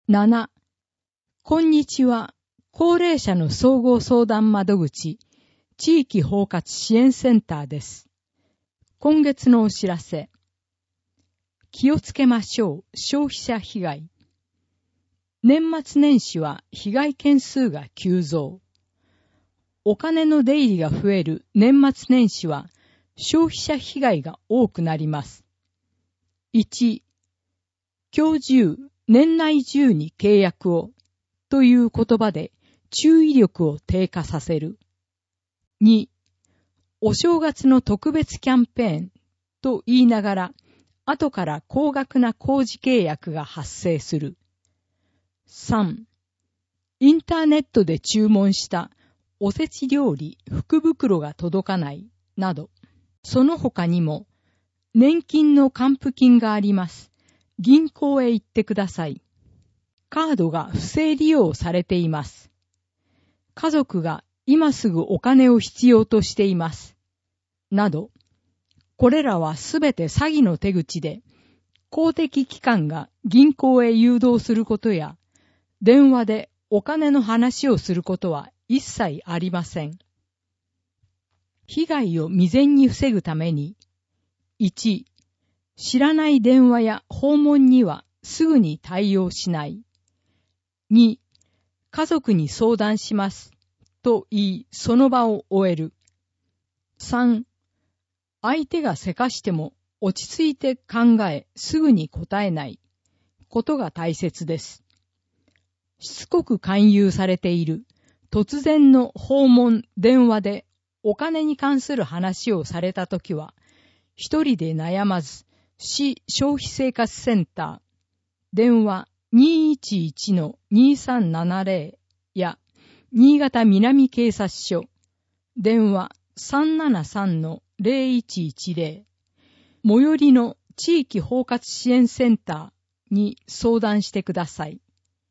7. こんにちは。高齢者の総合相談窓口、地域包括支援センターです。今月のお知らせ。気をつけましょう。消費者被害。年末年始は被害件数が急増。お金の出入りが増える年末年始は消費者被害が多くなります。1. 今日中、年内中に契約をという言葉で注意力を低下させる。2. お正月の特別キャンペーンと言いながら後から高額な工事契約が発生する。3. インターネットで注文したおせち料理福袋が届かないなど、その他にも年金の還付金があります。銀行へ行ってください。カードが不正利用されています。家族が今すぐお金を必要としています。など、これらはすべて詐欺の手口で、公的機関が銀行へ誘導することや、電話でお金の話をすることは一切ありません。被害を未然に防ぐために、1. 知らない電話や訪問にはすぐに対応しない。2. 家族に相談しますと言い、その場を終える。3. 相手がせかしても落ち着いて考えすぐに答えないことが大切です。しつこく勧誘されている突然の訪問電話でお金に関する話をされたときは、一人で悩まず、市消費生活センター、電話 211-2370 や新潟南警察署、電話 373-0110、最寄りの地域包括支援センターに相談してください。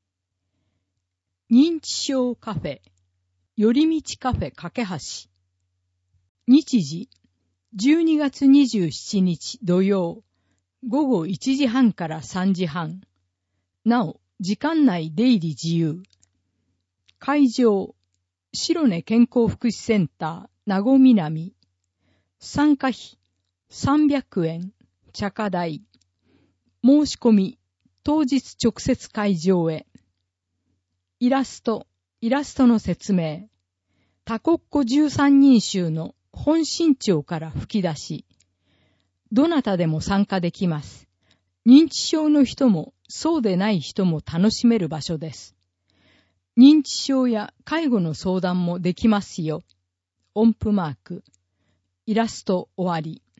認知症カフェ、寄り道カフェ架け橋。日時、12月27日土曜、午後1時半から3時半。なお、時間内出入り自由。会場、白根健康福祉センター、名護南。参加費、300円、茶化代。申し込み、当日直接会場へ。イラストの説明。多国語13人集の本新潮から吹き出し。どなたでも参加できます。認知症の人もそうでない人も楽しめる場所です。認知症や介護の相談もできますよ。音符マーク。イラスト終わり。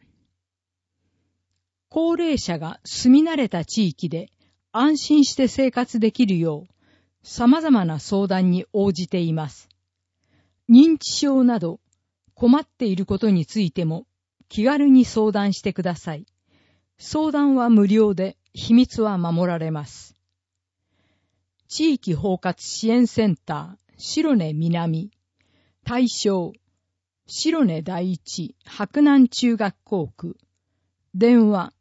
高齢者が住み慣れた地域で安心して生活できるよう、様々な相談に応じています。認知症など困っていることについても気軽に相談してください。相談は無料で秘密は守られます。地域包括支援センター、白根南。対象、白根第一白南中学校区。電話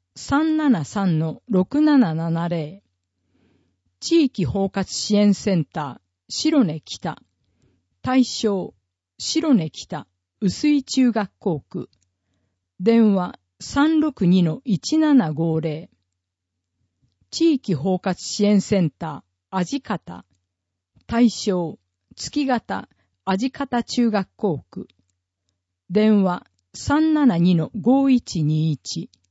373-6770。地域包括支援センター、白根北。対象、白根北薄井中学校区。電話 362-1750。地域包括支援センター、味方。対象、月形味方中学校区。電話 372-5121。